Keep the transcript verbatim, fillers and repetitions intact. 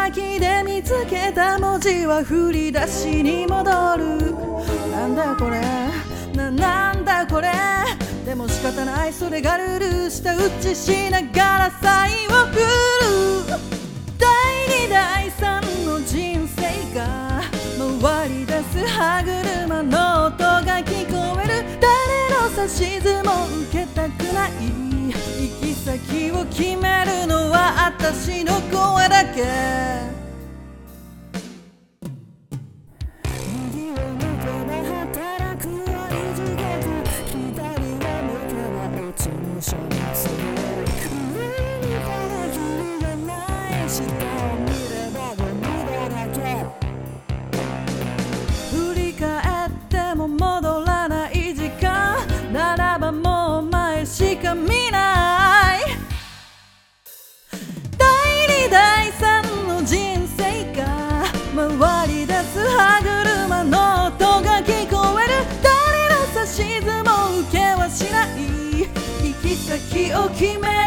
先で見つけた文字は振り出しに戻る。なんだこれな、なんだこれ。でも仕方ない、それがルール。舌打ちしながらサイを振る。第二第三の人生が回り出す歯車の音が聞こえる。誰の指図も受けたくない。行き先を決めるのは私の声だけ。振り返っても戻らない時間ならばもう前しか見ない。第二第三の人生が回り出す歯車の音が聞こえる。誰の指図も受けはしない。行き先を決め